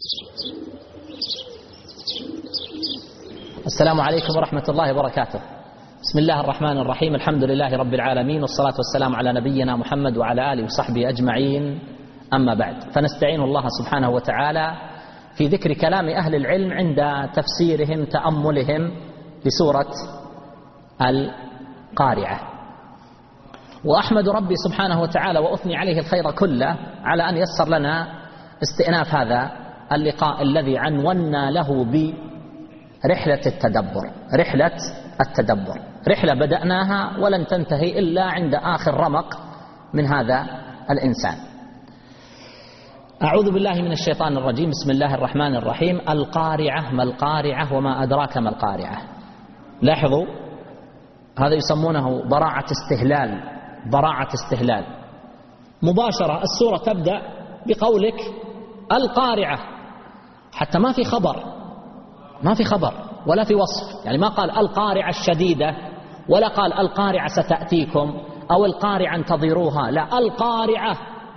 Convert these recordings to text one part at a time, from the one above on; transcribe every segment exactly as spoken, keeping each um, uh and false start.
السلام عليكم ورحمة الله وبركاته. بسم الله الرحمن الرحيم. الحمد لله رب العالمين، والصلاة والسلام على نبينا محمد وعلى آله وصحبه أجمعين. أما بعد، فنستعين الله سبحانه وتعالى في ذكر كلام أهل العلم عند تفسيرهم تأملهم لسورة القارعة. وأحمد ربي سبحانه وتعالى وأثني عليه الخير كله على أن يسر لنا استئناف هذا اللقاء الذي عنونا له برحلة التدبر. رحلة التدبر رحلة بدأناها ولن تنتهي إلا عند آخر رمق من هذا الإنسان. أعوذ بالله من الشيطان الرجيم. بسم الله الرحمن الرحيم. القارعة، ما القارعة وما أدراك ما القارعة. لاحظوا، هذا يسمونه براعة استهلال. براعة استهلال مباشرة. السورة تبدأ بقولك القارعة، حتى ما في خبر، ما في خبر ولا في وصف. يعني ما قال القارعة الشديدة، ولا قال القارعة ستأتيكم، أو القارعة انتظروها. لا، القارعة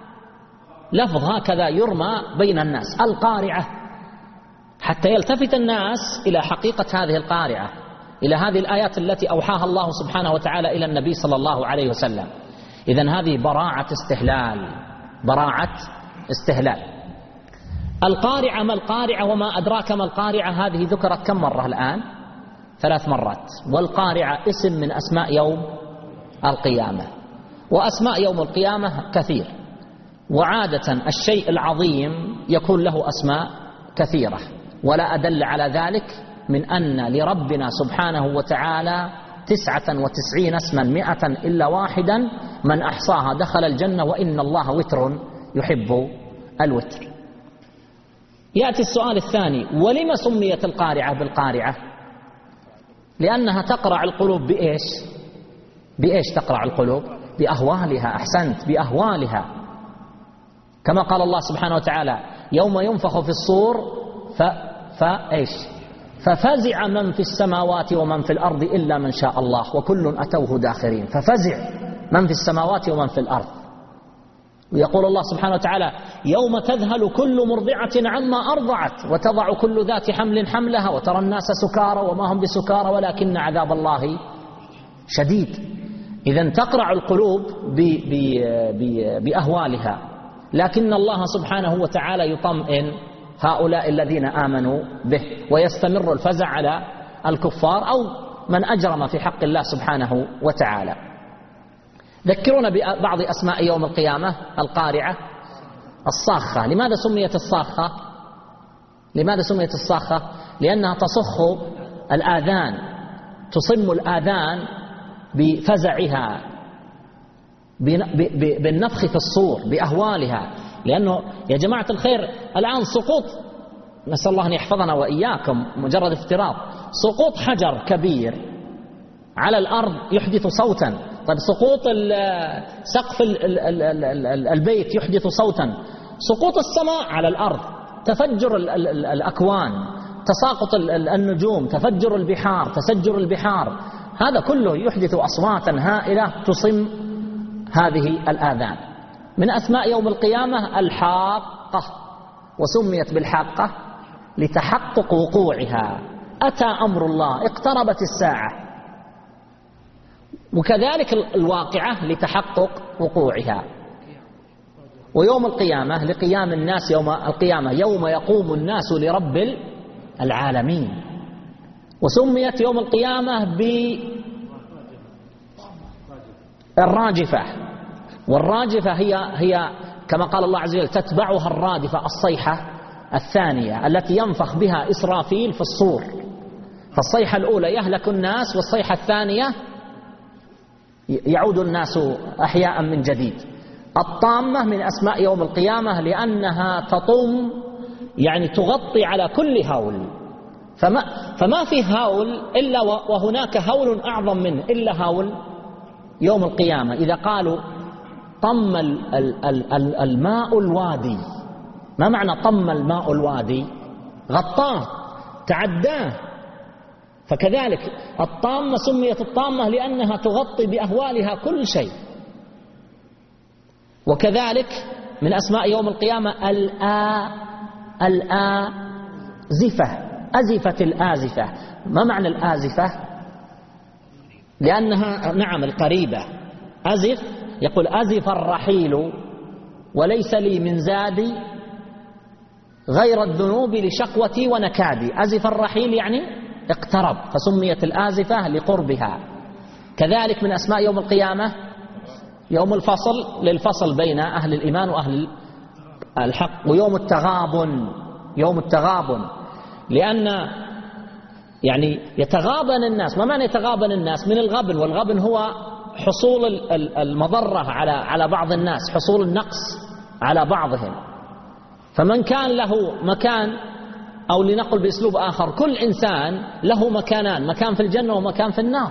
لفظ هكذا يرمى بين الناس، القارعة، حتى يلتفت الناس إلى حقيقة هذه القارعة، إلى هذه الآيات التي أوحاها الله سبحانه وتعالى إلى النبي صلى الله عليه وسلم. إذن هذه براعة استهلال، براعة استهلال. القارعة، ما القارعة وما أدراك ما القارعة. هذه ذكرت كم مرة الآن؟ ثلاث مرات. والقارعة اسم من أسماء يوم القيامة، وأسماء يوم القيامة كثير، وعادة الشيء العظيم يكون له أسماء كثيرة، ولا أدل على ذلك من أن لربنا سبحانه وتعالى تسعة وتسعين اسما مئة إلا واحدا من أحصاها دخل الجنة، وإن الله وتر يحب الوتر. يأتي السؤال الثاني: ولما سميت القارعة بالقارعة؟ لأنها تقرع القلوب. بإيش؟ بإيش تقرع القلوب؟ بأهوالها. أحسنت، بأهوالها. كما قال الله سبحانه وتعالى: يوم ينفخ في الصور ف... فإيش؟ ففزع من في السماوات ومن في الأرض إلا من شاء الله وكل أتوه داخرين. ففزع من في السماوات ومن في الأرض. ويقول الله سبحانه وتعالى: يوم تذهل كل مرضعة عما أرضعت وتضع كل ذات حمل حملها وترى الناس سكارى وما هم بسكارى ولكن عذاب الله شديد. إذن تقرع القلوب ب ب ب بأهوالها، لكن الله سبحانه وتعالى يطمئن هؤلاء الذين آمنوا به، ويستمر الفزع على الكفار أو من أجرم في حق الله سبحانه وتعالى. ذكرونا ببعض أسماء يوم القيامة. القارعة، الصاخة. لماذا سميت الصاخة؟ لماذا سميت الصاخة؟ لأنها تصخ الآذان، تصم الآذان بفزعها، بالنفخ في الصور، بأهوالها. لأنه يا جماعة الخير الآن سقوط، نسأل الله أن يحفظنا وإياكم، مجرد افتراض، سقوط حجر كبير على الأرض يحدث صوتا. طيب سقوط سقف البيت يحدث صوتا، سقوط السماء على الأرض، تفجر الأكوان، تساقط النجوم، تفجر البحار، تسجر البحار، هذا كله يحدث أصواتا هائلة تصم هذه الآذان. من أسماء يوم القيامة الحاقة، وسميت بالحاقة لتحقق وقوعها. أتى أمر الله، اقتربت الساعة. وكذلك الواقعة لتحقق وقوعها. ويوم القيامة لقيام الناس يوم القيامة، يوم يقوم الناس لرب العالمين. وسميت يوم القيامة بالراجفة. والراجفة هي هي كما قال الله عز وجل: تتبعها الرادفة، الصيحة الثانية التي ينفخ بها إسرافيل في الصور. فالصيحة الأولى يهلك الناس، والصيحة الثانية يعود الناس أحياء من جديد. الطامة من أسماء يوم القيامة لأنها تطم، يعني تغطي على كل هول. فما, فما في هول إلا وهناك هول أعظم منه إلا هول يوم القيامة. إذا قالوا طم الماء الوادي، ما معنى طم الماء الوادي؟ غطاه، تعداه. فكذلك الطامة سميت الطامة لأنها تغطي بأهوالها كل شيء. وكذلك من أسماء يوم القيامة الآ الآزفة، أزفت الآزفة. ما معنى الآزفة؟ لأنها نعم القريبة. أزف يقول أزف الرحيل وليس لي من زادي غير الذنوب لشقوتي ونكادي. أزف الرحيل يعني اقترب، فسميت الآزفة لقربها. كذلك من أسماء يوم القيامة يوم الفصل، للفصل بين أهل الإيمان وأهل الحق. ويوم التغابن، يوم التغابن لأن يعني يتغابن الناس. ما معنى يتغابن الناس؟ من الغبن، والغبن هو حصول المضرة على على بعض الناس، حصول النقص على بعضهم. فمن كان له مكان، أو لنقل بأسلوب آخر، كل إنسان له مكانان، مكان في الجنة ومكان في النار.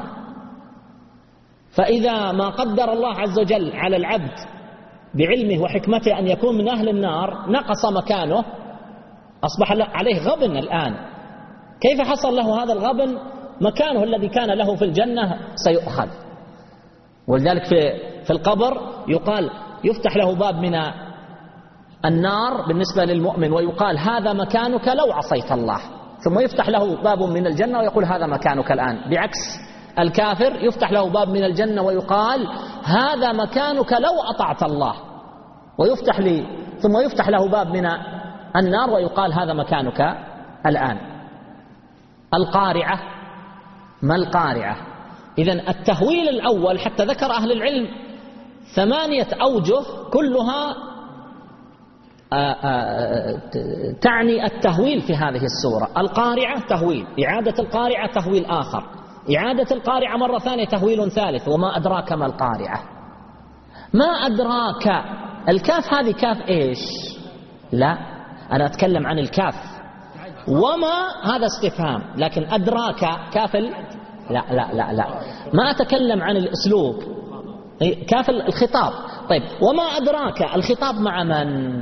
فإذا ما قدر الله عز وجل على العبد بعلمه وحكمته أن يكون من أهل النار، نقص مكانه، أصبح عليه غبن الآن. كيف حصل له هذا الغبن؟ مكانه الذي كان له في الجنة سيؤخذ. ولذلك في في القبر يقال يفتح له باب من النار بالنسبة للمؤمن ويقال هذا مكانك لو عصيت الله، ثم يفتح له باب من الجنة ويقول هذا مكانك الآن. بعكس الكافر يفتح له باب من الجنة ويقال هذا مكانك لو أطعت الله، ويفتح لي ثم يفتح له باب من النار ويقال هذا مكانك الآن. القارعة. ما القارعة؟ إذن التهويل الأول حتى ذكر أهل العلم ثمانية أوجه كلها آآ آآ تعني التهويل في هذه السورة. القارعة تهويل، إعادة القارعة تهويل آخر، إعادة القارعة مرة ثانية تهويل ثالث. وما أدراك ما القارعة. ما أدراك، الكاف هذه كاف إيش؟ لا، أنا أتكلم عن الكاف. وما هذا استفهام، لكن أدراك كاف ال... لا لا لا لا ما أتكلم عن الأسلوب، كاف الخطاب. طيب وما أدراك، الخطاب مع من؟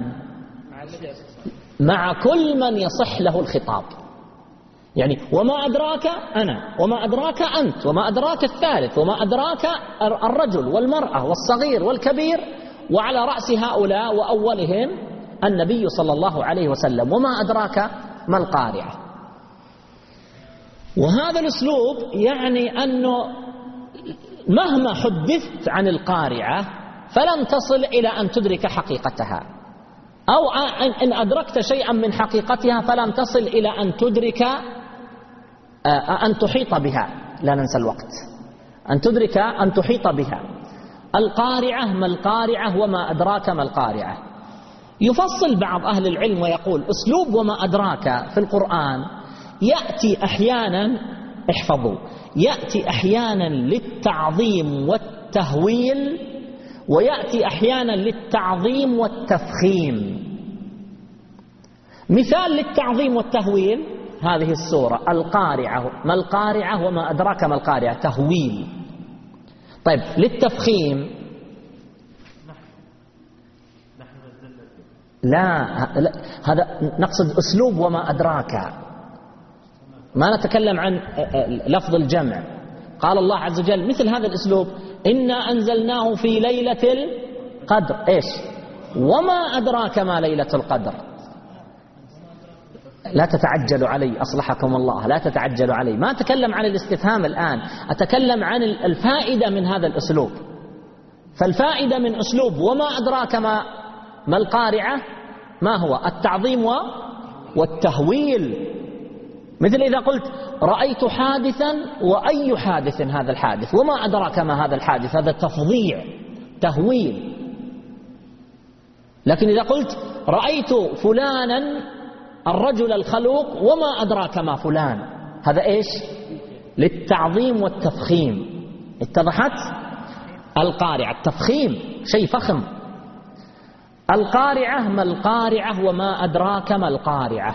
مع كل من يصح له الخطاب. يعني وما أدراك أنا، وما أدراك أنت، وما أدراك الثالث، وما أدراك الرجل والمرأة والصغير والكبير، وعلى رأس هؤلاء وأولهم النبي صلى الله عليه وسلم. وما أدراك ما القارعة. وهذا الأسلوب يعني أنه مهما حدثت عن القارعة فلن تصل إلى أن تدرك حقيقتها، أو إن أدركت شيئا من حقيقتها فلن تصل إلى أن تدرك أن تحيط بها. لا ننسى الوقت. أن تدرك أن تحيط بها. القارعة. ما القارعة وما أدراك ما القارعة. يفصل بعض أهل العلم ويقول أسلوب وما أدراك في القرآن يأتي أحيانا، احفظوا، يأتي أحيانا للتعظيم والتهويل، ويأتي أحيانا للتعظيم والتفخيم. مثال للتعظيم والتهويل هذه السورة القارعة. ما القارعة وما أدراك ما القارعة، تهويل. طيب للتفخيم لا، هذا نقصد أسلوب وما أدراك، ما نتكلم عن لفظ الجمع. قال الله عز وجل مثل هذا الأسلوب إنا أنزلناه في ليلة القدر. إيش؟ وما أدراك ما ليلة القدر. لا تتعجلوا علي أصلحكم الله، لا تتعجلوا علي. ما أتكلم عن الاستفهام الآن، أتكلم عن الفائدة من هذا الأسلوب. فالفائدة من أسلوب وما أدراك ما ما القارعة ما هو؟ التعظيم والتهويل. مثل إذا قلت رأيت حادثا، وأي حادث هذا الحادث؟ وما أدراك ما هذا الحادث؟ هذا تفظيع، تهويل. لكن إذا قلت رأيت فلانا الرجل الخلوق، وما أدراك ما فلان، هذا إيش؟ للتعظيم والتفخيم. اتضحت؟ القارعة التفخيم، شيء فخم. القارعة. ما القارعة وما أدراك ما القارعة.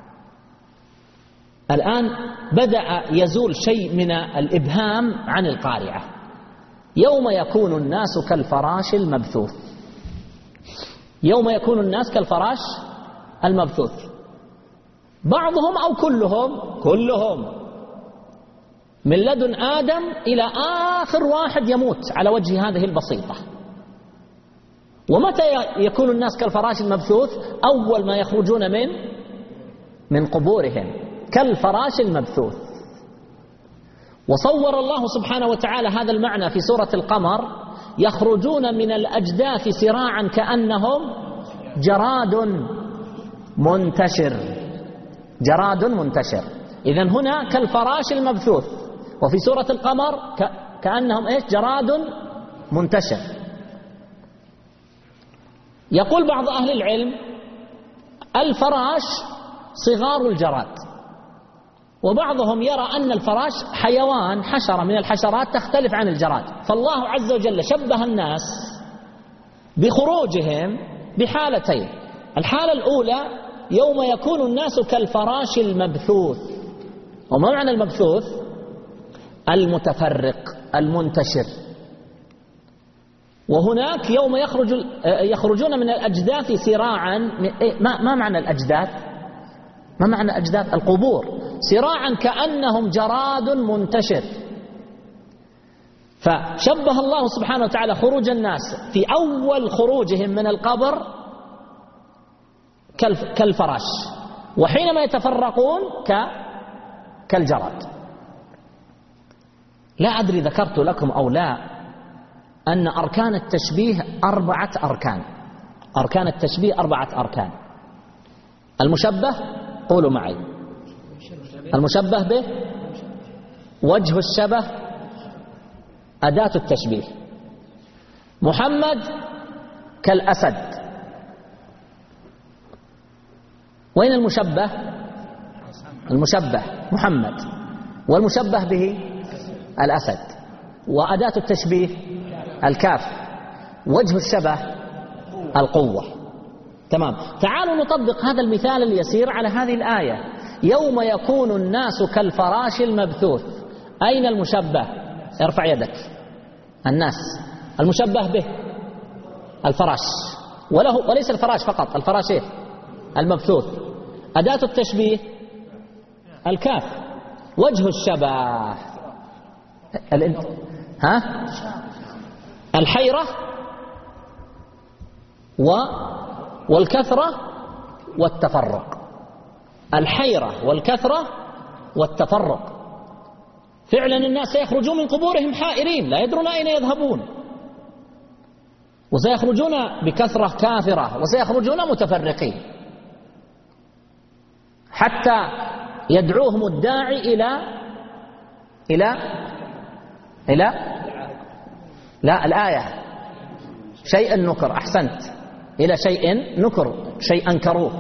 الآن بدأ يزول شيء من الإبهام عن القارعة. يوم يكون الناس كالفراش المبثوث. يوم يكون الناس كالفراش المبثوث، بعضهم أو كلهم، كلهم من لدن آدم إلى آخر واحد يموت على وجه هذه البسيطة. ومتى يكون الناس كالفراش المبثوث؟ أول ما يخرجون من من قبورهم كالفراش المبثوث. وصور الله سبحانه وتعالى هذا المعنى في سورة القمر: يخرجون من الأجداث سراعا كأنهم جراد منتشر. جراد منتشر. إذن هنا كالفراش المبثوث، وفي سورة القمر كأنهم إيش؟ جراد منتشر. يقول بعض أهل العلم: الفراش صغار الجراد، وبعضهم يرى أن الفراش حيوان، حشرة من الحشرات تختلف عن الجراد. فالله عز وجل شبه الناس بخروجهم بحالتين: الحالة الأولى يوم يكون الناس كالفراش المبثوث. وما معنى المبثوث؟ المتفرق المنتشر. وهناك يوم يخرج يخرجون من الأجداث سراعا. ما ما معنى الأجداث؟ ما معنى أجداث؟ القبور. سراعا كأنهم جراد منتشر. فشبه الله سبحانه وتعالى خروج الناس في أول خروجهم من القبر كالفراش، وحينما يتفرقون كالجراد. لا أدري ذكرت لكم أو لا أن أركان التشبيه أربعة أركان. أركان التشبيه أربعة أركان. المشبه، قولوا معي: المشبه به، وجه الشبه، أداة التشبيه. محمد كالأسد. وين المشبه؟ المشبه محمد، والمشبه به الأسد، وأداة التشبيه الكاف، وجه الشبه القوة. تمام. تعالوا نطبق هذا المثال اليسير على هذه الآية: يوم يكون الناس كالفراش المبثوث. أين المشبه؟ ارفع يدك. الناس. المشبه به الفراش، وله وليس الفراش فقط، الفراش إيه؟ المبثوث. أداة التشبيه الكاف. وجه الشبه الانت... ها؟ الحيرة و... والكثرة والتفرق. الحيرة والكثرة والتفرق. فعلا الناس سيخرجون من قبورهم حائرين لا يدرون أين يذهبون، وسيخرجون بكثرة كافرة، وسيخرجون متفرقين، حتى يدعوهم الداعي إلى إلى إلى لا الآية شيئا نكر. أحسنت. إلى شيء نكر، شيء أنكروه.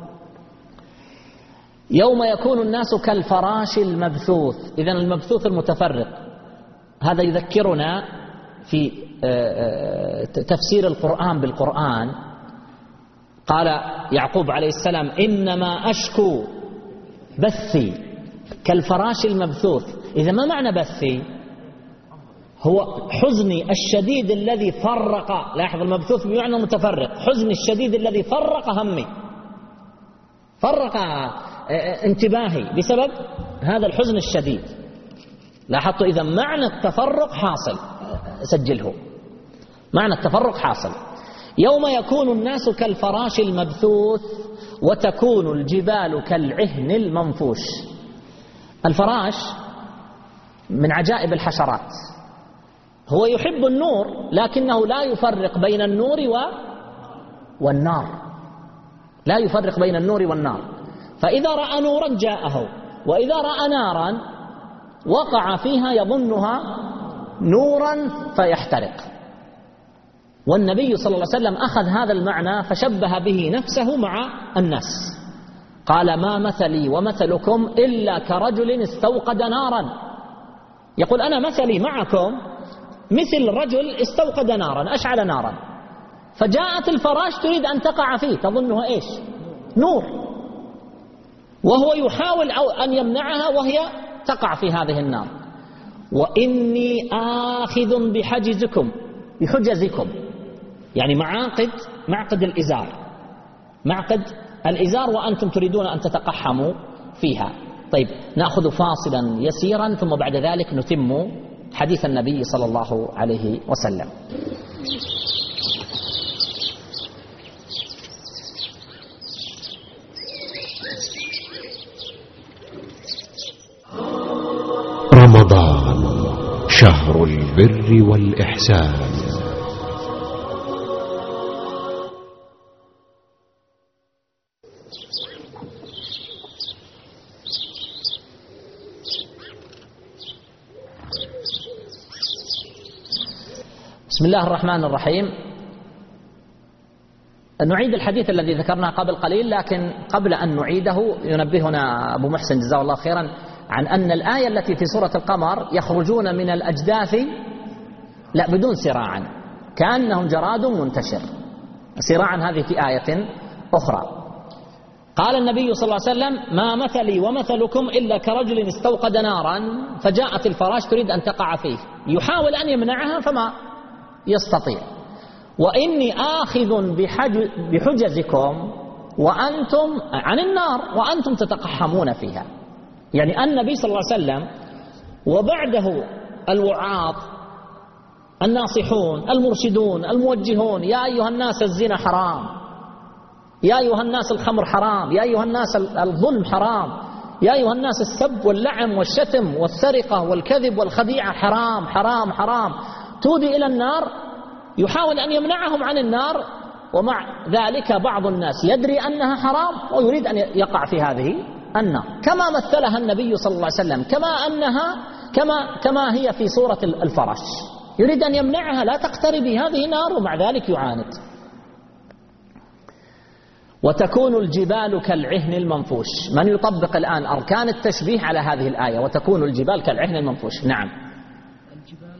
يوم يكون الناس كالفراش المبثوث. إذن المبثوث المتفرق. هذا يذكرنا في تفسير القرآن بالقرآن. قال يعقوب عليه السلام: إنما أشكو بثي كالفراش المبثوث. إذا ما معنى بثي؟ هو حزني الشديد الذي فرق. لاحظ، المبثوث بمعنى متفرق. حزني الشديد الذي فرق همي، فرق انتباهي بسبب هذا الحزن الشديد. لاحظتوا؟ إذا معنى التفرق حاصل، سجله. معنى التفرق حاصل. يوم يكون الناس كالفراش المبثوث وتكون الجبال كالعهن المنفوش. الفراش من عجائب الحشرات. هو يحب النور لكنه لا يفرق بين النور و... والنار. لا يفرق بين النور والنار. فإذا رأى نورا جاءه، وإذا رأى نارا وقع فيها يظنها نورا فيحترق. والنبي صلى الله عليه وسلم أخذ هذا المعنى فشبه به نفسه مع الناس. قال: ما مثلي ومثلكم إلا كرجل استوقد نارا. يقول: أنا مثلي معكم مثل رجل استوقد نارا، أشعل نارا، فجاءت الفراش تريد أن تقع فيه، تظنها إيش؟ نور، وهو يحاول أن يمنعها وهي تقع في هذه النار. وإني آخذ بحجزكم، بحجزكم يعني معاقد، معقد الإزار، معقد الإزار، وأنتم تريدون أن تتقحموا فيها. طيب، نأخذ فاصلا يسيرا ثم بعد ذلك نتم حديث النبي صلى الله عليه وسلم. رمضان شهر البر والإحسان. بسم الله الرحمن الرحيم. نعيد الحديث الذي ذكرناه قبل قليل، لكن قبل أن نعيده ينبهنا أبو محسن جزاه الله خيرا عن أن الآية التي في سورة القمر يخرجون من الأجداث لا بدون سراعا كأنهم جراد منتشر، سراعا هذه في آية أخرى. قال النبي صلى الله عليه وسلم: ما مثلي ومثلكم إلا كرجل استوقد نارا فجاءت الفراش تريد أن تقع فيه، يحاول أن يمنعها فما يستطيع، وإني آخذ بحجزكم وأنتم عن النار وأنتم تتقحمون فيها. يعني النبي صلى الله عليه وسلم وبعده الوعاظ الناصحون المرشدون الموجهون: يا أيها الناس الزنا حرام، يا أيها الناس الخمر حرام، يا أيها الناس الظلم حرام، يا أيها الناس السب واللعن والشتم والسرقة والكذب والخديعة حرام حرام حرام، تودي إلى النار. يحاول أن يمنعهم عن النار، ومع ذلك بعض الناس يدري أنها حرام ويريد أن يقع في هذه النار، كما مثلها النبي صلى الله عليه وسلم، كما أنها كما كما هي في سورة الفرش، يريد أن يمنعها: لا تقتربي هذه نار، ومع ذلك يعاند. وتكون الجبال كالعهن المنفوش. من يطبق الآن أركان التشبيه على هذه الآية؟ وتكون الجبال كالعهن المنفوش. نعم، الجبال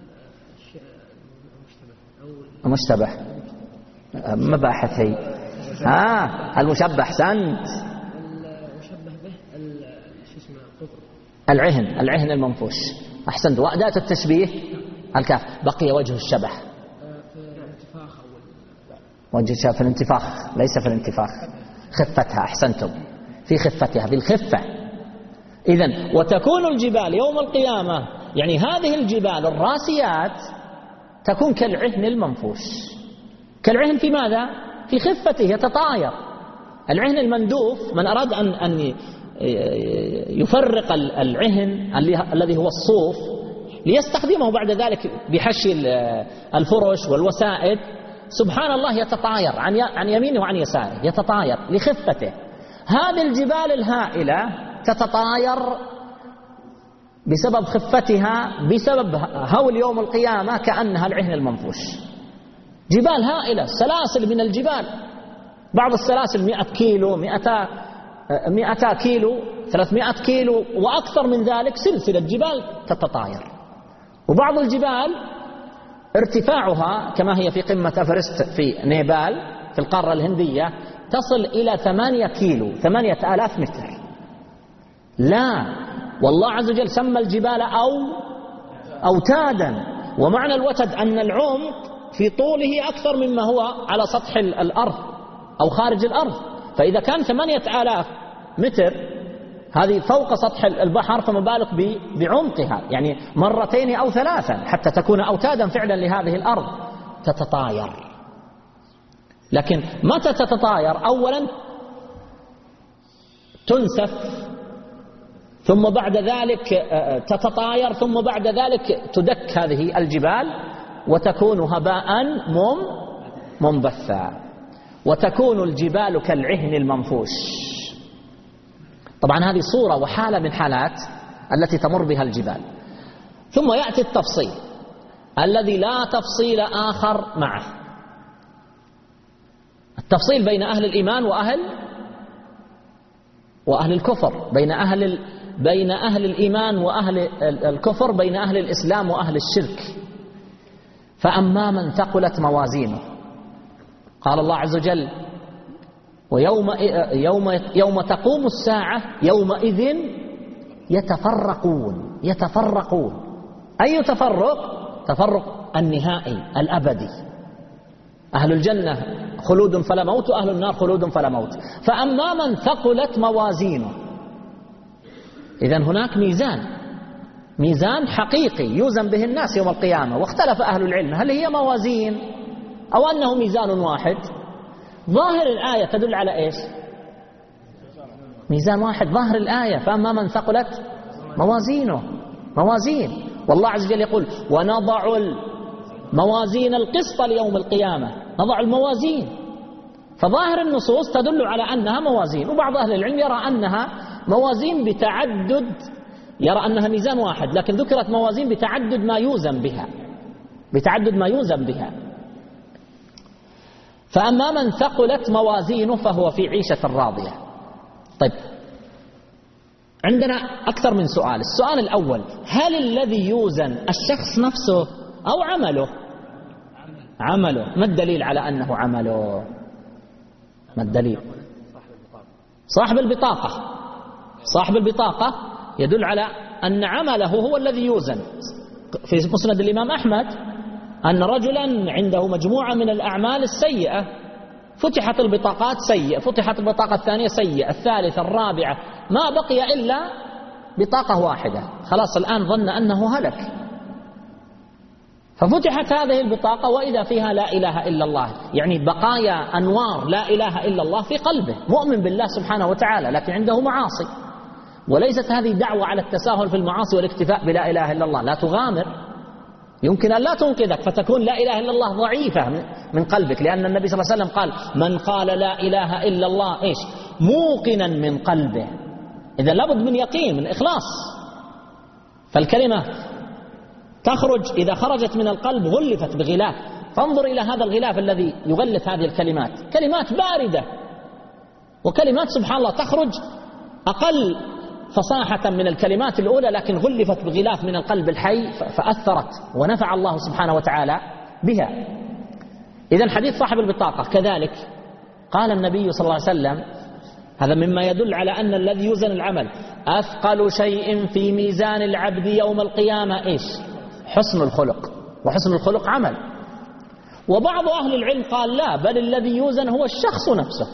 مشتبه مباحث هي ها المشبه. أحسنت. المشبه به شو اسمه قطر العهن العهن المنفوش. أحسنت. وأداة التشبيه الكاف. بقي وجه الشبه في الانتفاخ أو وجه الشبه في الانتفاخ، ليس في الانتفاخ، خفتها. أحسنتم، في خفتها، في الخفة. إذن وتكون الجبال يوم القيامة، يعني هذه الجبال الراسيات تكون كالعهن المنفوش. كالعهن في ماذا؟ في خفته، يتطاير. العهن المندوف، من أراد أن أن يفرق العهن الذي هو الصوف ليستخدمه بعد ذلك بحشي الفرش والوسائد، سبحان الله يتطاير عن يمينه وعن يساره، يتطاير لخفته. هذه الجبال الهائلة تتطاير بسبب خفتها، بسبب هول يوم القيامة، كأنها العهن المنفوش. جبال هائلة، سلاسل من الجبال، بعض السلاسل مئة كيلو، مئتا مئتا كيلو، ثلاثمائة كيلو وأكثر من ذلك، سلسلة جبال تتطاير. وبعض الجبال ارتفاعها كما هي في قمة أفرست في نيبال في القارة الهندية تصل إلى ثمانية كيلو، ثمانية آلاف متر. لا، والله عز وجل سمى الجبال أو أوتادا، ومعنى الوتد أن العمق في طوله أكثر مما هو على سطح الأرض أو خارج الأرض. فإذا كان ثمانية آلاف متر هذه فوق سطح البحر، فما بالك بعمقها، يعني مرتين أو ثلاثا حتى تكون أوتادا فعلا لهذه الأرض. تتطاير، لكن متى تتطاير؟ أولا تنسف، ثم بعد ذلك تتطاير، ثم بعد ذلك تدك هذه الجبال وتكون هباء منبثا. وتكون الجبال كالعهن المنفوش. طبعا هذه صورة وحالة من حالات التي تمر بها الجبال. ثم يأتي التفصيل الذي لا تفصيل آخر معه، التفصيل بين أهل الإيمان وأهل وأهل الكفر، بين أهل بين أهل الإيمان وأهل الكفر، بين أهل الإسلام وأهل الشرك. فأما من ثقلت موازينه، قال الله عز وجل: ويوم يوم يوم تقوم الساعة يومئذ يتفرقون. يتفرقون أي تفرق؟ تفرق النهائي الأبدي. أهل الجنة خلود فلا موت، وأهل النار خلود فلا موت. فأما من ثقلت موازينه، إذن هناك ميزان، ميزان حقيقي يوزن به الناس يوم القيامة. واختلف أهل العلم هل هي موازين أو أنه ميزان واحد. ظاهر الآية تدل على إيش؟ ميزان واحد ظاهر الآية. فأما من ثقلت موازينه، موازين. والله عز وجل يقول ونضع الموازين القسط ليوم القيامة، نضع الموازين. فظاهر النصوص تدل على أنها موازين، وبعض أهل العلم يرى أنها موازين بتعدد، يرى أنها ميزان واحد، لكن ذكرت موازين بتعدد ما يوزن بها، بتعدد ما يوزن بها. فأما من ثقلت موازينه فهو في عيشة راضية. طيب، عندنا أكثر من سؤال. السؤال الأول: هل الذي يوزن الشخص نفسه أو عمله؟ عمله. ما الدليل على أنه عمله؟ ما الدليل؟ صاحب البطاقة. صاحب البطاقة يدل على أن عمله هو الذي يوزن. في مسند الإمام أحمد أن رجلا عنده مجموعة من الأعمال السيئة، فتحت البطاقات سيئة، فتحت البطاقة الثانية سيئة، الثالثة، الرابعة، ما بقي إلا بطاقة واحدة. خلاص الآن ظن أنه هلك، ففتحت هذه البطاقة وإذا فيها لا إله إلا الله، يعني بقايا أنوار لا إله إلا الله في قلبه، مؤمن بالله سبحانه وتعالى لكن عنده معاصي. وليست هذه دعوة على التساهل في المعاصي والاكتفاء بلا إله إلا الله، لا تغامر، يمكن أن لا تنقذك فتكون لا إله إلا الله ضعيفة من قلبك، لأن النبي صلى الله عليه وسلم قال من قال لا إله إلا الله إيش موقنا من قلبه. إذا لابد من يقين، من إخلاص. فالكلمة تخرج، إذا خرجت من القلب غلفت بغلاف. فانظر إلى هذا الغلاف الذي يغلف هذه الكلمات، كلمات باردة وكلمات سبحان الله تخرج أقل فصاحة من الكلمات الأولى، لكن غلفت بغلاف من القلب الحي فأثرت ونفع الله سبحانه وتعالى بها. إذن حديث صاحب البطاقة كذلك قال النبي صلى الله عليه وسلم، هذا مما يدل على أن الذي يوزن العمل أثقل شيء في ميزان العبد يوم القيامة إيش؟ حسن الخلق. وحسن الخلق عمل. وبعض أهل العلم قال لا، بل الذي يوزن هو الشخص نفسه،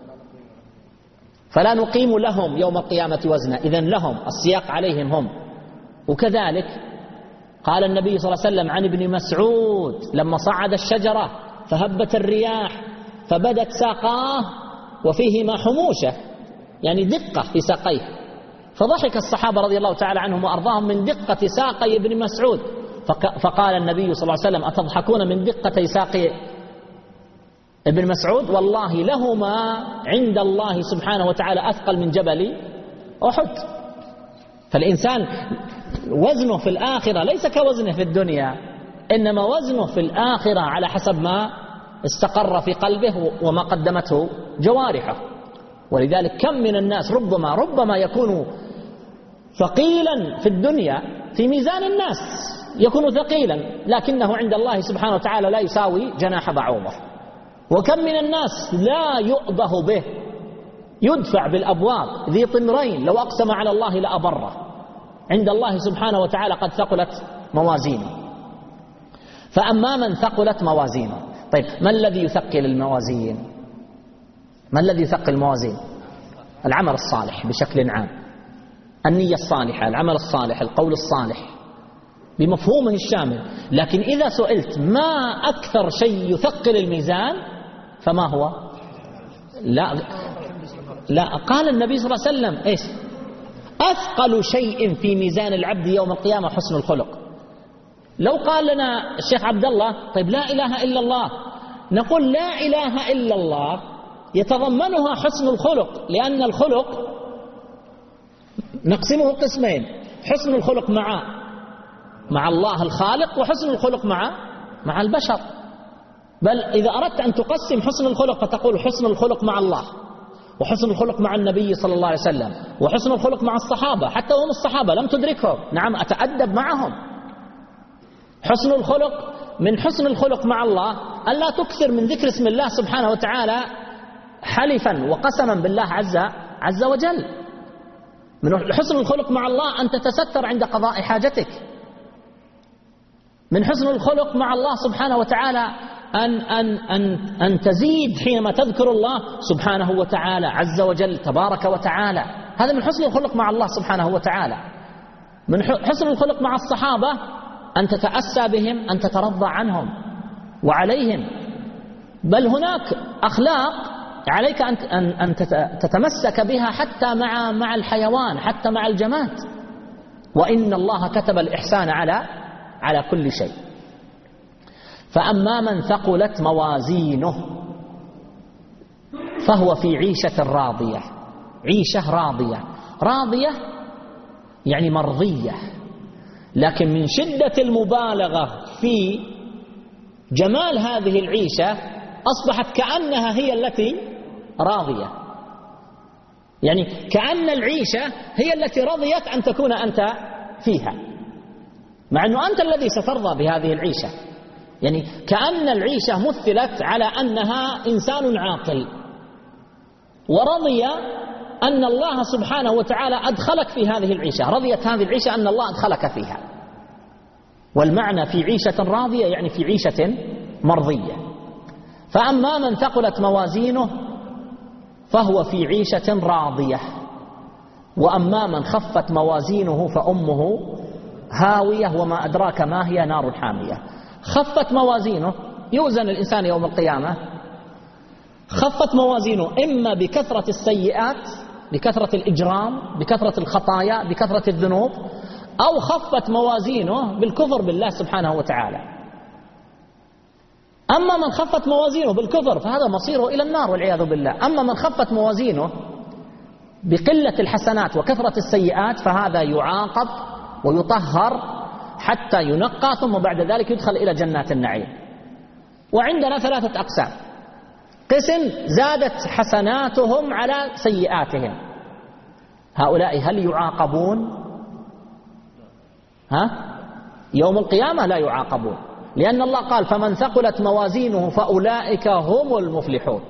فلا نقيم لهم يوم القيامة وزنا، إذن لهم السياق عليهم هم. وكذلك قال النبي صلى الله عليه وسلم عن ابن مسعود لما صعد الشجرة فهبت الرياح فبدت ساقاه وفيهما حموشة، يعني دقة في ساقيه، فضحك الصحابة رضي الله تعالى عنهم وأرضاهم من دقة ساقي ابن مسعود، فقال النبي صلى الله عليه وسلم أتضحكون من دقة ساقي ابن مسعود؟ والله لهما عند الله سبحانه وتعالى أثقل من جبل أحد. فالإنسان وزنه في الآخرة ليس كوزنه في الدنيا، إنما وزنه في الآخرة على حسب ما استقر في قلبه وما قدمته جوارحه. ولذلك كم من الناس ربما ربما يكون ثقيلا في الدنيا في ميزان الناس، يكون ثقيلا لكنه عند الله سبحانه وتعالى لا يساوي جناح بعوضة. وكم من الناس لا يؤضه به، يدفع بالأبواب ذي طمرين لو أقسم على الله لأبره، عند الله سبحانه وتعالى قد ثقلت موازينه. فأما من ثقلت موازينه، طيب ما الذي يثقل الموازين؟ ما الذي يثقل الموازين؟ العمل الصالح بشكل عام، النية الصالحة، العمل الصالح، القول الصالح بمفهومه الشامل. لكن إذا سئلت ما أكثر شيء يثقل الميزان فما هو؟ لا لا قال النبي صلى الله عليه وسلم إيش؟ أثقل شيء في ميزان العبد يوم القيامة حسن الخلق. لو قال لنا الشيخ عبد الله طيب لا إله إلا الله، نقول لا إله إلا الله يتضمنها حسن الخلق، لأن الخلق نقسمه قسمين: حسن الخلق مع مع الله الخالق، وحسن الخلق مع مع البشر. بل إذا أردت أن تقسم حسن الخلق فتقول حسن الخلق مع الله، وحسن الخلق مع النبي صلى الله عليه وسلم، وحسن الخلق مع الصحابة حتى وهم الصحابة لم تدركهم، نعم أتأدب معهم. حسن الخلق من حسن الخلق مع الله ألا تكثر من ذكر اسم الله سبحانه وتعالى حلفا وقسما بالله عز عز وجل. من حسن الخلق مع الله أن تتستر عند قضاء حاجتك. من حسن الخلق مع الله سبحانه وتعالى أن, أن, أن, أن تزيد حينما تذكر الله سبحانه وتعالى عز وجل تبارك وتعالى. هذا من حسن الخلق مع الله سبحانه وتعالى. من حسن الخلق مع الصحابة أن تتأسى بهم، أن تترضى عنهم وعليهم. بل هناك أخلاق عليك أن أن تتمسك بها حتى مع مع الحيوان، حتى مع الجماد. وإن الله كتب الإحسان على على كل شيء. فأما من ثقلت موازينه فهو في عيشة راضية. عيشة راضية، راضية يعني مرضية، لكن من شدة المبالغة في جمال هذه العيشة أصبحت كأنها هي التي راضية، يعني كأن العيشة هي التي رضيت أن تكون أنت فيها، مع أنه أنت الذي سترضى بهذه العيشة. يعني كأن العيشة مثلت على أنها إنسان عاقل ورضي أن الله سبحانه وتعالى أدخلك في هذه العيشة، رضيت هذه العيشة أن الله أدخلك فيها. والمعنى في عيشة راضية يعني في عيشة مرضية. فأما من ثقلت موازينه فهو في عيشة راضية، وأما من خفت موازينه فأمه هاوية وما أدراك ما هي نار حامية. خفت موازينه، يوزن الإنسان يوم القيامة، خفت موازينه إما بكثرة السيئات، بكثرة الإجرام، بكثرة الخطايا، بكثرة الذنوب، أو خفت موازينه بالكفر بالله سبحانه وتعالى. أما من خفت موازينه بالكفر فهذا مصيره إلى النار والعياذ بالله. أما من خفت موازينه بقلة الحسنات وكثرة السيئات فهذا يعاقب ويطهر حتى ينقى، ثم بعد ذلك يدخل إلى جنات النعيم. وعندنا ثلاثة أقسام: قسم زادت حسناتهم على سيئاتهم، هؤلاء هل يعاقبون؟ ها؟ يوم القيامة لا يعاقبون، لأن الله قال: فمن ثقلت موازينه فأولئك هم المفلحون.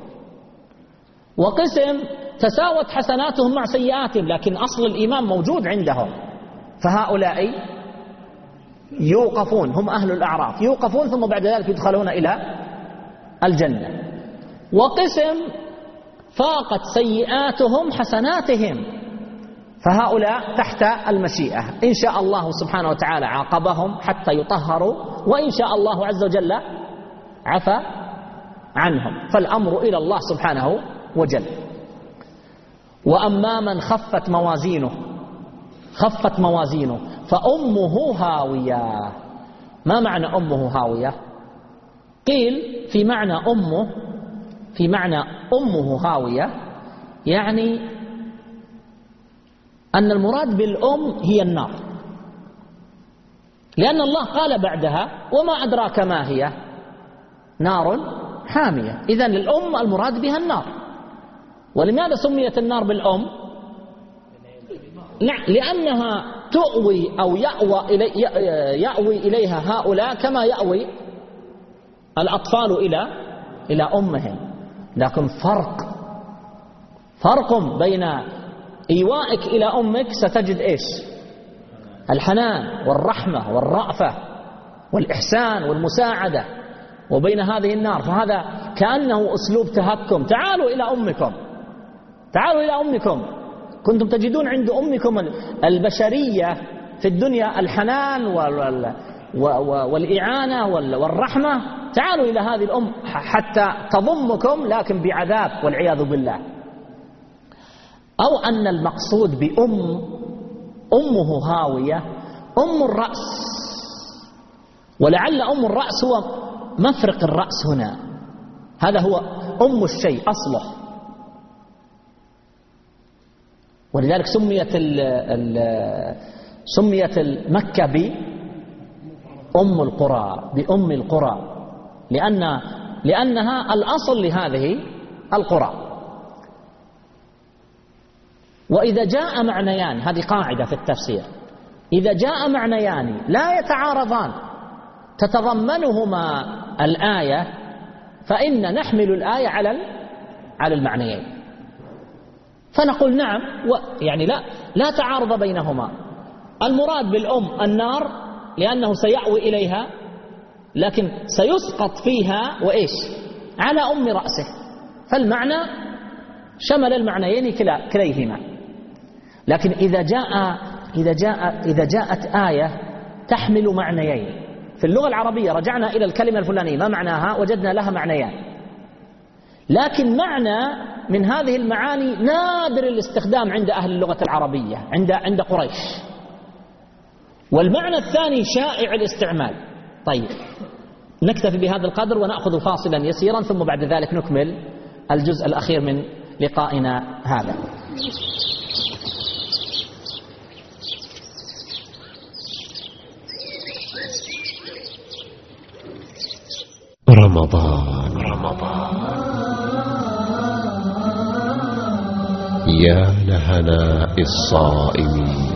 وقسم تساوت حسناتهم مع سيئاتهم لكن أصل الإيمان موجود عندهم، فهؤلاء يوقفون، هم أهل الأعراف، يوقفون ثم بعد ذلك يدخلون إلى الجنة. وقسم فاقت سيئاتهم حسناتهم، فهؤلاء تحت المشيئة، إن شاء الله سبحانه وتعالى عاقبهم حتى يطهروا، وإن شاء الله عز وجل عفى عنهم، فالأمر إلى الله سبحانه وجل. وأما من خفت موازينه خفت موازينه فأمه هاوية. ما معنى أمه هاوية؟ قيل في معنى أمه في معنى أمه هاوية يعني أن المراد بالأم هي النار، لأن الله قال بعدها: وما أدراك ما هي نار حامية. إذن الأم المراد بها النار. ولماذا سميت النار بالأم؟ لأنها تؤوي أو يأوى, إلي يأوي إليها هؤلاء كما يأوي الأطفال إلى إلى أمهم. لكن فرق فرق بين إيوائك إلى أمك ستجد إيش؟ الحنان والرحمة والرأفة والإحسان والمساعدة، وبين هذه النار. فهذا كأنه أسلوب تهكم: تعالوا إلى أمكم، تعالوا إلى أمكم، كنتم تجدون عند أمكم البشرية في الدنيا الحنان والإعانة والرحمة، تعالوا إلى هذه الأم حتى تضمكم لكن بعذاب والعياذ بالله. أو أن المقصود بأم أمه هاوية أم الرأس، ولعل أم الرأس هو مفرق الرأس هنا، هذا هو أم الشيء أصله. ولذلك سميت ال ال سميت مكة بأم القرى، بأم القرى، لأن لأنها الأصل لهذه القرى. وإذا جاء معنيان، هذه قاعدة في التفسير، إذا جاء معنيان لا يتعارضان تتضمنهما الآية فإن نحمل الآية على على المعنيين، فنقول نعم، يعني لا لا تعارض بينهما. المراد بالأم النار لأنه سيأوي إليها، لكن سيسقط فيها وإيش؟ على أم رأسه، فالمعنى شمل المعنيين كلا كليهما. لكن إذا جاء إذا جاء إذا جاءت آية تحمل معنيين في اللغة العربية، رجعنا إلى الكلمة الفلانية ما معناها، وجدنا لها معنيان، لكن معنى من هذه المعاني نادر الاستخدام عند أهل اللغة العربية، عند عند قريش. والمعنى الثاني شائع الاستعمال. طيب نكتفي بهذا القدر ونأخذ فاصلا يسيرا ثم بعد ذلك نكمل الجزء الأخير من لقائنا هذا. رمضان رمضان يا لهناء الصائمين.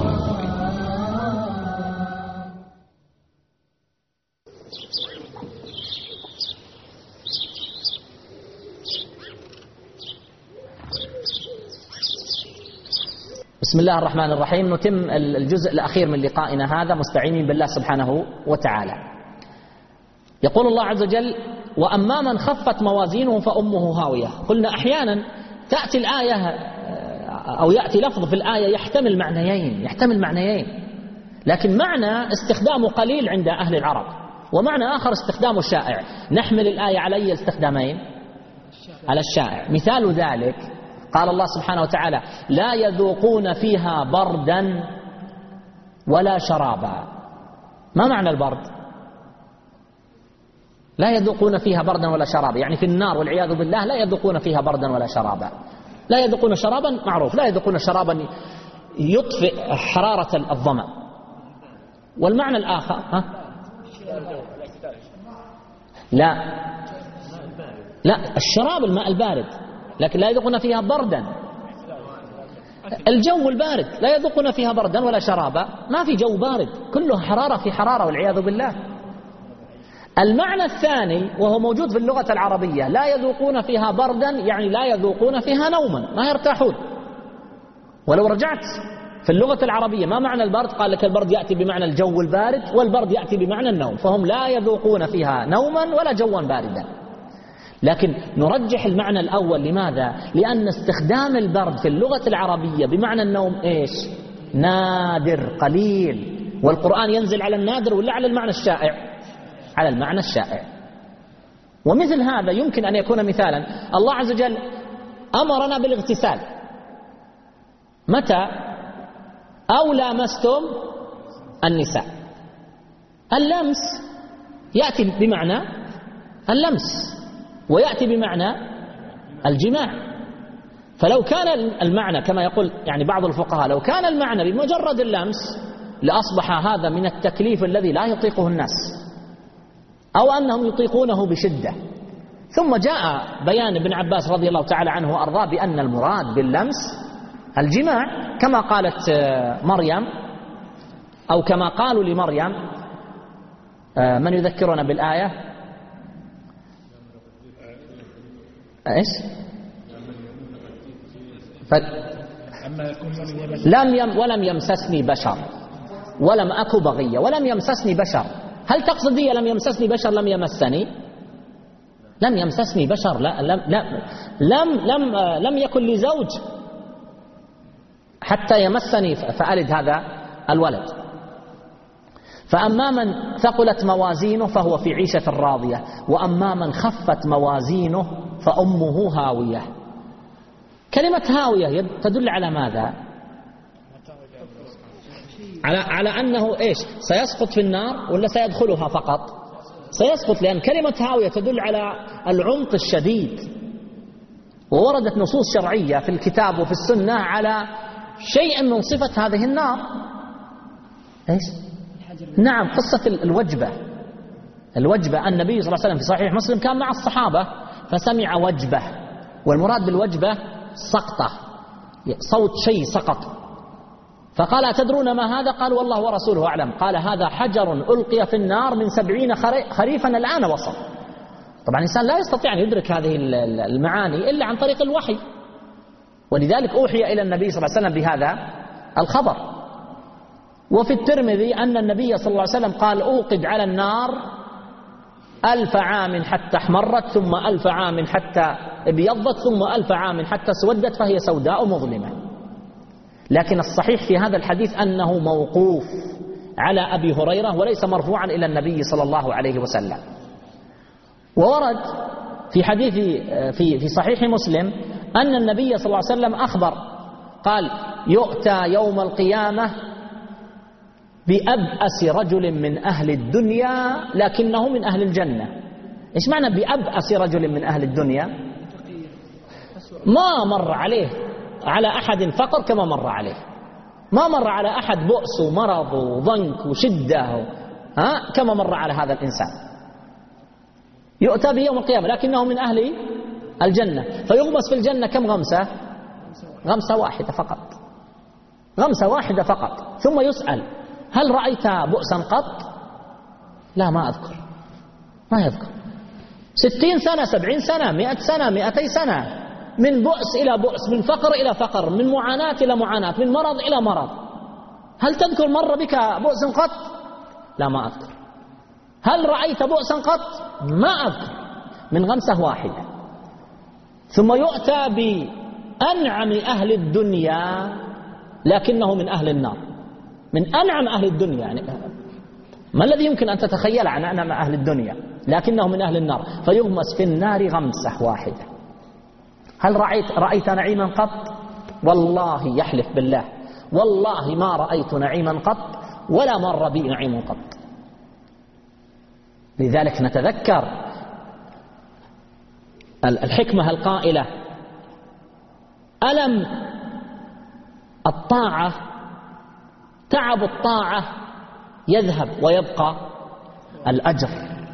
بسم الله الرحمن الرحيم. نتم الجزء الأخير من لقائنا هذا مستعينين بالله سبحانه وتعالى. يقول الله عز وجل: وأما من خفت موازينه فأمه هاوية. قلنا أحيانا تأتي الآية أو يأتي لفظ في الآية يحتمل معنيين يحتمل معنيين لكن معنى استخدامه قليل عند أهل العرب، ومعنى آخر استخدامه شائع. نحمل الآية على أي استخدامين؟ على الشائع. مثال ذلك قال الله سبحانه وتعالى: لا يذوقون فيها بردا ولا شرابا. ما معنى البرد؟ لا يذوقون فيها بردا ولا شرابا، يعني في النار والعياذ بالله لا يذوقون فيها بردا ولا شرابا. لا يذوقون شرابا معروف، لا يذوقون شرابا يطفئ حرارة الظمأ. والمعنى الآخر ها؟ لا لا الشراب الماء البارد، لكن لا يذوقون فيها بردا. الجو البارد لا يذوقون فيها بردا ولا شرابا، ما في جو بارد، كله حرارة في حرارة والعياذ بالله. المعنى الثاني وهو موجود في اللغة العربية: لا يذوقون فيها بردا، يعني لا يذوقون فيها نوما، ما يرتاحون. ولو رجعت في اللغة العربية ما معنى البرد؟ قال لك البرد يأتي بمعنى الجو البارد، والبرد يأتي بمعنى النوم، فهم لا يذوقون فيها نوما ولا جوا باردا. لكن نرجح المعنى الأول. لماذا؟ لأن استخدام البرد في اللغة العربية بمعنى النوم إيش؟ نادر قليل، والقرآن ينزل على النادر ولا على المعنى الشائع؟ على المعنى الشائع. ومثل هذا يمكن أن يكون مثالا: الله عز وجل أمرنا بالاغتسال متى؟ أو لامستم النساء. اللمس يأتي بمعنى اللمس ويأتي بمعنى الجماع. فلو كان المعنى كما يقول يعني بعض الفقهاء، لو كان المعنى بمجرد اللمس لأصبح هذا من التكليف الذي لا يطيقه الناس، أو أنهم يطيقونه بشدة. ثم جاء بيان ابن عباس رضي الله تعالى عنه وأرضاه بأن المراد باللمس الجماع، كما قالت مريم أو كما قالوا لمريم. من يذكرنا بالآية؟ إيش؟ ف... لم يم ولم يمسسني بشر ولم أك بغيا ولم يمسسني بشر. هل تقصد هي لم يمسسني بشر لم يمسني؟ لم يمسسني بشر، لا لم لا لم لم لم يكن لي زوج حتى يمسني فألد هذا الولد. فأما من ثقلت موازينه فهو في عيشة راضية، وأما من خفت موازينه فأمه هاوية. كلمة هاوية تدل على ماذا؟ على على أنه إيش؟ سيسقط في النار ولا سيدخلها فقط؟ سيسقط، لأن كلمة هاوية تدل على العمق الشديد. ووردت نصوص شرعية في الكتاب وفي السنة على شيء من صفة هذه النار. إيش؟ نعم، قصة الوجبة. الوجبة النبي صلى الله عليه وسلم في صحيح مسلم كان مع الصحابة فسمع وجبة، والمراد بالوجبة سقطة، صوت شيء سقط. فقال: أتدرون ما هذا؟ قال: والله ورسوله أعلم. قال: هذا حجر ألقي في النار من سبعين خريفا الآن وصل. طبعا الإنسان لا يستطيع أن يدرك هذه المعاني إلا عن طريق الوحي، ولذلك أوحي إلى النبي صلى الله عليه وسلم بهذا الخبر. وفي الترمذي أن النبي صلى الله عليه وسلم قال: أوقد على النار ألف عام حتى احمرت، ثم ألف عام حتى ابيضت، ثم ألف عام حتى اسودت، فهي سوداء مظلمة. لكن الصحيح في هذا الحديث أنه موقوف على أبي هريرة وليس مرفوعا إلى النبي صلى الله عليه وسلم. وورد في حديث في في صحيح مسلم أن النبي صلى الله عليه وسلم أخبر قال: يؤتى يوم القيامة بأبأس رجل من أهل الدنيا لكنه من أهل الجنة. إيش معنى بأبأس رجل من أهل الدنيا؟ ما مر عليه على أحد فقر كما مر عليه، ما مر على أحد بؤس ومرض وضنك وشدة ها كما مر على هذا الإنسان. يؤتى به يوم القيامة لكنه من أهل الجنة، فيغمس في الجنة كم غمسة؟ غمسة واحدة فقط، غمسة واحدة فقط. ثم يسأل هل رأيت بؤسا قط؟ لا ما أذكر، ما يذكر. ستين سنة، سبعين سنة، مئة سنة، مئتي سنة، من بؤس إلى بؤس، من فقر إلى فقر، من معاناة إلى معاناة، من مرض إلى مرض. هل تذكر مر بك بؤس قط؟ لا ما أذكر. هل رأيت بؤسا قط؟ ما أذكر. من غمسة واحدة. ثم يؤتى بأنعم أهل الدنيا لكنه من أهل النار، من أنعم أهل الدنيا. يعني ما الذي يمكن أن تتخيل عن أنعم أهل الدنيا؟ لكنه من أهل النار، فيغمس في النار غمسة واحدة. هل رأيت, رأيت نعيما قط؟ والله يحلف بالله والله ما رأيت نعيما قط ولا مر بي نعيم قط. لذلك نتذكر الحكمة القائلة: ألم الطاعة تعب الطاعة يذهب ويبقى الأجر،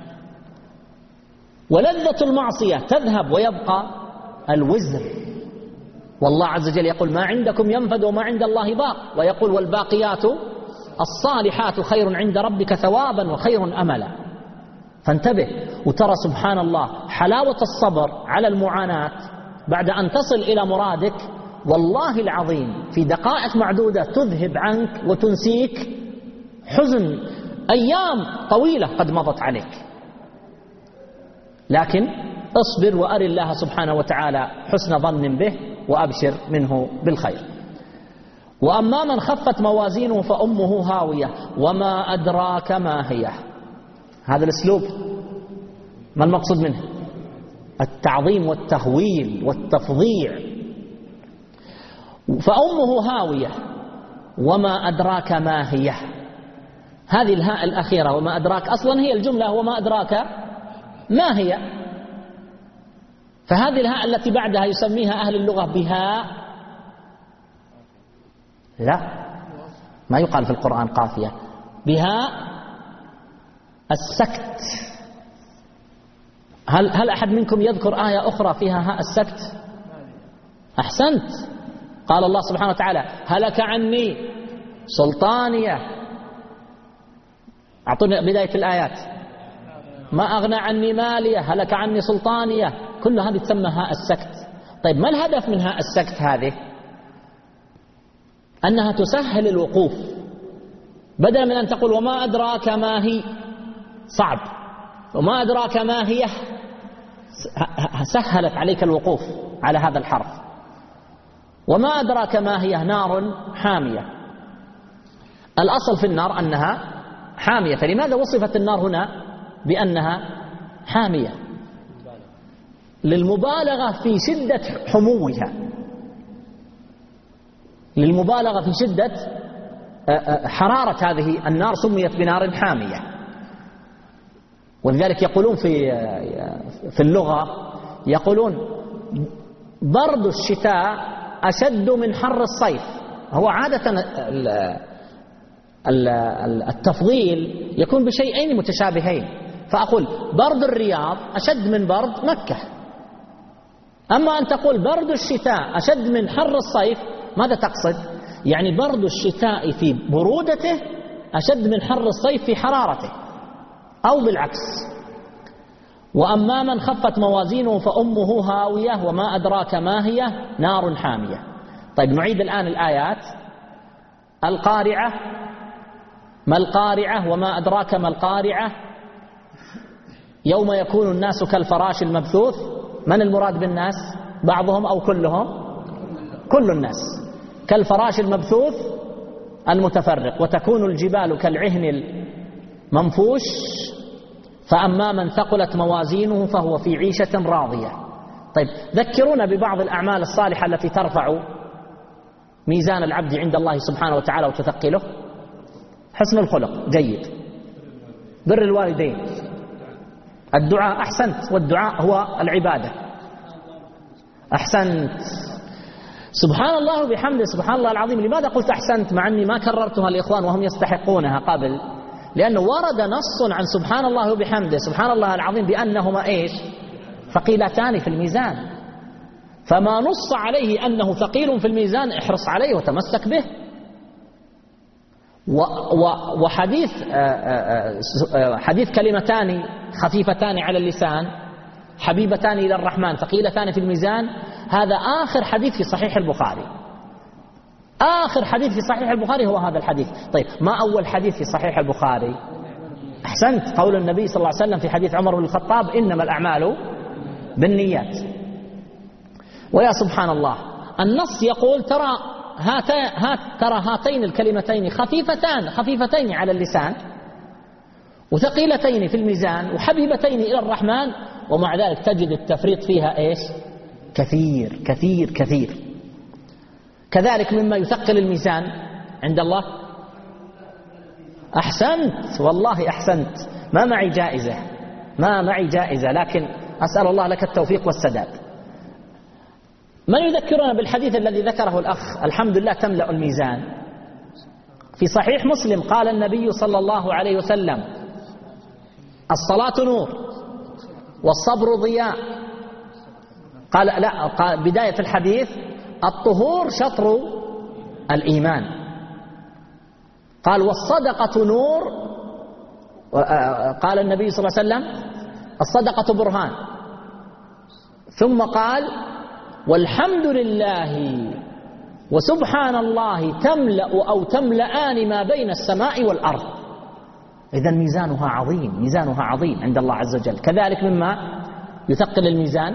ولذة المعصية تذهب ويبقى الوزر. والله عز وجل يقول: ما عندكم ينفد وما عند الله باق، ويقول: والباقيات الصالحات خير عند ربك ثوابا وخير أملا. فانتبه وترى سبحان الله حلاوة الصبر على المعاناة بعد أن تصل إلى مرادك. والله العظيم في دقائق معدودة تذهب عنك وتنسيك حزن أيام طويلة قد مضت عليك. لكن اصبر وأر الله سبحانه وتعالى حسن ظن به وأبشر منه بالخير. وأما من خفت موازينه فأمه هاوية وما أدراك ما هي. هذا الأسلوب ما المقصود منه؟ التعظيم والتهويل والتفظيع. فأمه هاوية وما أدراك ما هي. هذه الهاء الأخيرة وما أدراك أصلا هي الجملة وما أدراك ما هي. فهذه الهاء التي بعدها يسميها أهل اللغة بهاء، لا ما يقال في القرآن قافية، بهاء السكت. هل هل أحد منكم يذكر آية أخرى فيها هاء السكت؟ أحسنت. قال الله سبحانه وتعالى: هلك عني سلطانية. أعطوني بداية الآيات. ما أغنى عني مالية، هلك عني سلطانية. كل هذه تسمى هاء السكت. طيب ما الهدف من هاء السكت هذه؟ أنها تسهل الوقوف، بدلا من أن تقول وما أدراك ما هي، صعب، وما أدراك ما هي، سهلت عليك الوقوف على هذا الحرف. وما أدراك ما هي نار حامية. الأصل في النار أنها حامية، فلماذا وصفت النار هنا بأنها حامية؟ للمبالغة في شدة حموها، للمبالغة في شدة حرارة هذه النار سميت بنار حامية. ولذلك يقولون في في اللغة يقولون برد الشتاء أشد من حر الصيف. هو عادة التفضيل يكون بشيئين متشابهين، فأقول برد الرياض أشد من برد مكة. أما أن تقول برد الشتاء أشد من حر الصيف، ماذا تقصد؟ يعني برد الشتاء في برودته أشد من حر الصيف في حرارته، أو بالعكس. وأما من خفت موازينه فأمه هاوية وما أدراك ما هي نار حامية. طيب نعيد الآن الآيات. القارعة، ما القارعة وما أدراك ما القارعة؟ يوم يكون الناس كالفراش المبثوث. من المراد بالناس؟ بعضهم أو كلهم؟ كل الناس. كالفراش المبثوث المتفرق. وتكون الجبال كالعهن المنفوش. فأما من ثقلت موازينه فهو في عيشة راضية. طيب ذكرونا ببعض الأعمال الصالحة التي ترفع ميزان العبد عند الله سبحانه وتعالى وتثقله. حسن الخلق جيد. بر الوالدين، الدعاء أحسنت، والدعاء هو العبادة. أحسنت. سبحان الله وبحمده سبحان الله العظيم. لماذا قلت أحسنت مع أني ما كررتها الإخوان وهم يستحقونها قبل؟ لأنه ورد نص عن سبحان الله وبحمده سبحان الله العظيم بأنهما إيش؟ ثقيلتان في الميزان. فما نص عليه أنه ثقيل في الميزان احرص عليه وتمسك به. وحديث حديث كلمتان خفيفتان على اللسان حبيبتان إلى الرحمن ثقيلتان في الميزان، هذا آخر حديث في صحيح البخاري. آخر حديث في صحيح البخاري هو هذا الحديث. طيب ما أول حديث في صحيح البخاري؟ أحسنت، قول النبي صلى الله عليه وسلم في حديث عمر بن الخطاب إنما الأعمال بالنيات. ويا سبحان الله النص يقول ترى هات هات ترى هاتين الكلمتين خفيفتان خفيفتين على اللسان وثقيلتين في الميزان وحبيبتين إلى الرحمن، ومع ذلك تجد التفريط فيها إيش؟ كثير كثير كثير. كذلك مما يثقل الميزان عند الله. أحسنت والله أحسنت. ما معي جائزة ما معي جائزة لكن أسأل الله لك التوفيق والسداد. من يذكرنا بالحديث الذي ذكره الأخ الحمد لله تملأ الميزان؟ في صحيح مسلم قال النبي صلى الله عليه وسلم الصلاة نور والصبر ضياء. قال لا قال بداية الحديث الطهور شطر الإيمان. قال والصدقة نور. قال النبي صلى الله عليه وسلم الصدقة برهان. ثم قال والحمد لله وسبحان الله تملأ أو تملأان ما بين السماء والأرض. إذن ميزانها عظيم ميزانها عظيم عند الله عز وجل. كذلك مما يثقل الميزان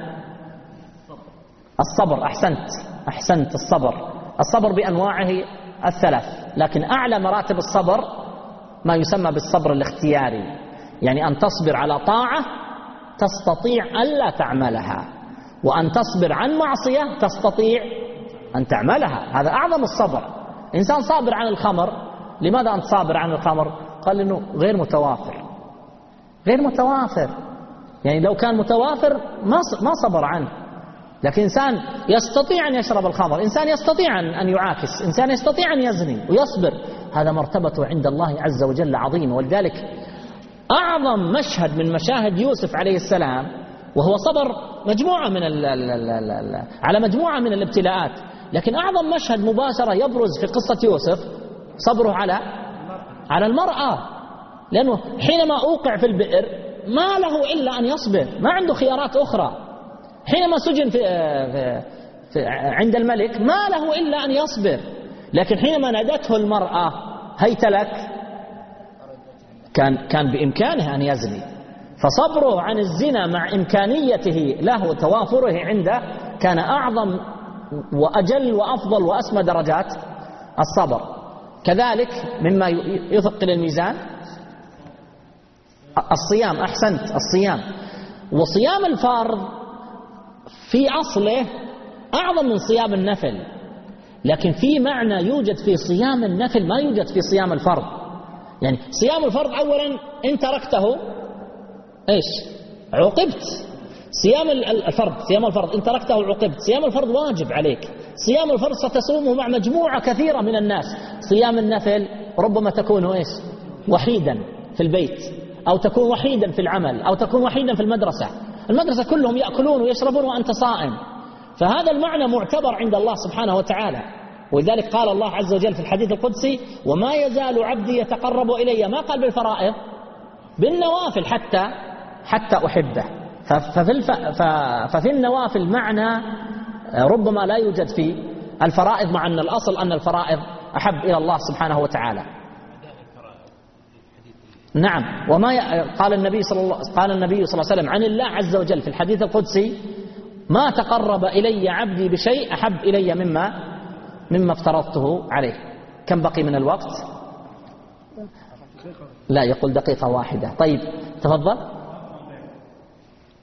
الصبر. أحسنت أحسنت الصبر. الصبر بأنواعه الثلاث، لكن أعلى مراتب الصبر ما يسمى بالصبر الاختياري، يعني أن تصبر على طاعة تستطيع ألا تعملها، وأن تصبر عن معصية تستطيع أن تعملها. هذا أعظم الصبر. إنسان صابر عن الخمر، لماذا أنت صابر عن الخمر؟ قال إنه غير متوافر غير متوافر يعني لو كان متوافر ما صبر عنه. لكن إنسان يستطيع أن يشرب الخمر، إنسان يستطيع أن يعاكس، إنسان يستطيع أن يزني ويصبر، هذا مرتبته عند الله عز وجل عظيمة. ولذلك أعظم مشهد من مشاهد يوسف عليه السلام وهو صبر مجموعة من ال ال ال ال ال على مجموعة من الابتلاءات، لكن أعظم مشهد مباشرة يبرز في قصة يوسف صبره على على المرأة، لأنه حينما أوقع في البئر ما له إلا أن يصبر، ما عنده خيارات أخرى. حينما سجن في في في عند الملك ما له إلا أن يصبر، لكن حينما نادته المرأة هيت لك كان كان بإمكانه أن يزني. فصبره عن الزنا مع إمكانيته له توافره عنده كان أعظم وأجل وأفضل وأسمى درجات الصبر. كذلك مما يثقل الميزان الصيام. أحسنت الصيام. وصيام الفرض في أصله أعظم من صيام النفل، لكن في معنى يوجد في صيام النفل ما يوجد في صيام الفرض. يعني صيام الفرض أولا إن تركته إيش؟ عوقبت. صيام الفرض صيام الفرض إن تركته عوقبت. صيام الفرض واجب عليك. صيام الفرض ستصومه مع مجموعة كثيرة من الناس. صيام النفل ربما تكون إيش؟ وحيدا في البيت، أو تكون وحيدا في العمل، أو تكون وحيدا في المدرسة. المدرسة كلهم يأكلون ويشربون وأنت صائم. فهذا المعنى معتبر عند الله سبحانه وتعالى. ولذلك قال الله عز وجل في الحديث القدسي وما يزال عبدي يتقرب إلي، ما قال بالفرائض، بالنوافل حتى حتى أحبه. ففي, الف... ففي النوافل معنى ربما لا يوجد في الفرائض، مع أن الأصل أن الفرائض أحب إلى الله سبحانه وتعالى. نعم. وما ي... قال النبي صلى الله قال النبي صلى الله عليه وسلم عن الله عز وجل في الحديث القدسي ما تقرب إلي عبدي بشيء أحب إلي مما مما افترضته عليه. كم بقي من الوقت؟ لا، يقول دقيقة واحدة. طيب تفضل.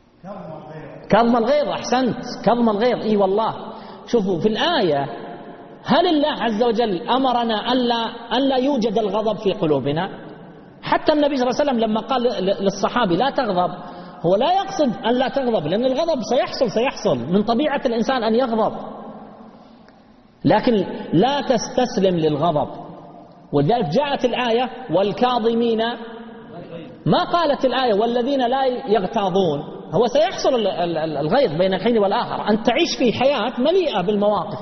كظم الغيظ. أحسنت كظم الغيظ. إي والله شوفوا في الآية هل الله عز وجل أمرنا ألا, ألا يوجد الغضب في قلوبنا؟ حتى النبي صلى الله عليه وسلم لما قال للصحابي لا تغضب، هو لا يقصد أن لا تغضب، لأن الغضب سيحصل سيحصل من طبيعة الإنسان أن يغضب، لكن لا تستسلم للغضب. ولذلك جاءت الآية والكاظمين، ما قالت الآية والذين لا يغتاظون. هو سيحصل الغيظ بين الحين والآخر، أن تعيش في حياة مليئة بالمواقف،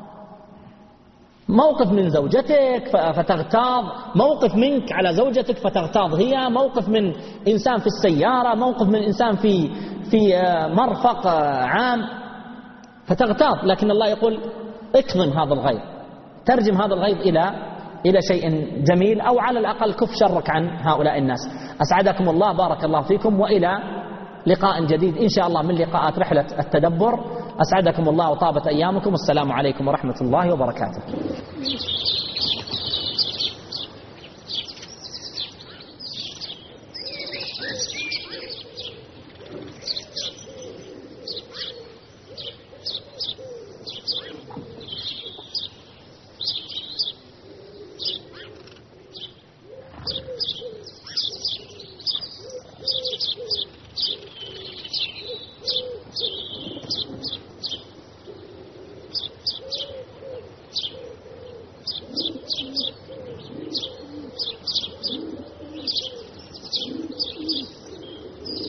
موقف من زوجتك فتغتاظ، موقف منك على زوجتك فتغتاظ هي، موقف من إنسان في السيارة، موقف من إنسان في في مرفق عام فتغتاظ. لكن الله يقول اكظم هذا الغيظ، ترجم هذا الغيظ إلى إلى شيء جميل، أو على الأقل كف شرك عن هؤلاء الناس. أسعدكم الله، بارك الله فيكم، وإلى لقاء جديد إن شاء الله من لقاءات رحلة التدبر. أسعدكم الله وطابت أيامكم، والسلام عليكم ورحمة الله وبركاته.